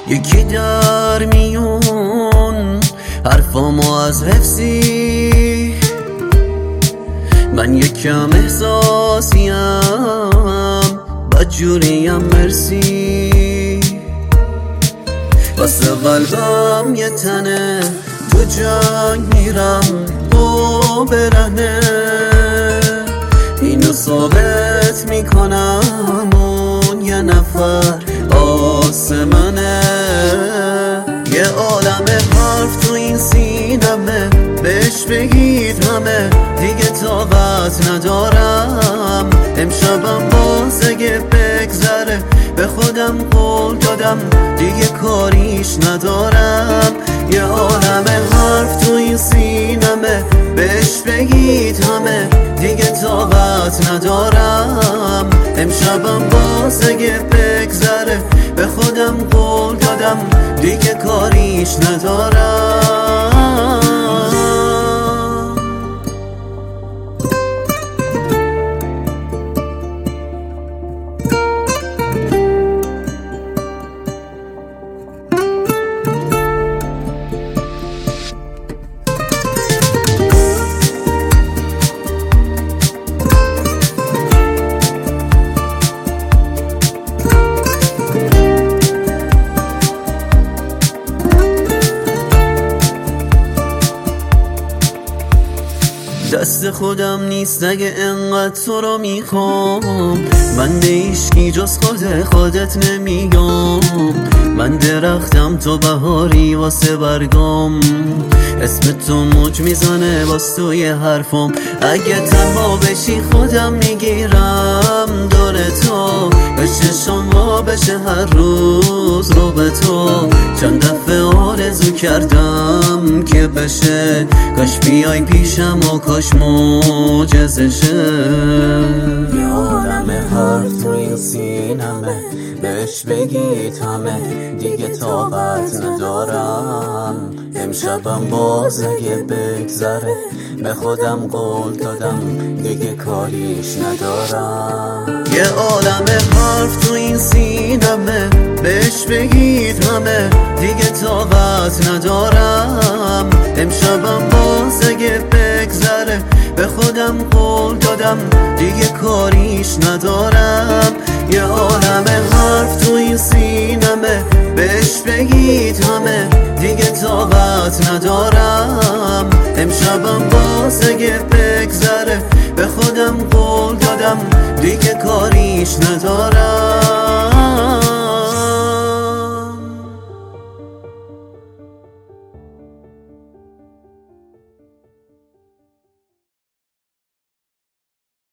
یکی در میون حرفامو از حفظی، من یکم احساسیم بدجوریم مرسی. واسه قلبم یه تنه تو جنگ میرم و برهنه، اینو ثابت میکنم اون یه نفر آسمنه. یه عالم حرف تو این سینمه، بهش بگید همه دیگه طاقت ندارم. امشبم باز اگه بگذره به خودم قول دادم دیگه کاریش ندارم. یه عالم حرف تو این سینمه، بهش بگید همه دیگه طاقت ندارم. امشبم باز اگه بگذره به خودم قول دادم دیگه کاریش ندارم. دست خودم نیست اگه انقدر تو رو میخوام، من به هیچکی جز خودت نمیگم. من درختم تو بهاری واسه برگام، اسم تو موج میزنه باز توی حرفم. اگه تنها بشی خودم میگیرم دور تو، به چشم وا بشه هر روز رو به تو. چند دفعه آرزو کردم که بشه، کاش بیای پیشم و کاش معجزه شه. یه عالم حرف تو این سینمه، بهش بگید همه دیگه طاقت ندارم. امشبم باز اگه بگذره به خودم قول دادم دیگه کاریش ندارم. یه عالم حرف تو این سینمه، بهش بگید همه دیگه طاقت ندارم. امشبم باز اگه بگذره به خودم قول دادم دیگه کاریش ندارم. یه عالم حرف تو این سینمه، بهش بگید همه دیگه طاقت ندارم. امشبم باز اگه بگذره به خودم قول دادم دیگه کاریش ندارم.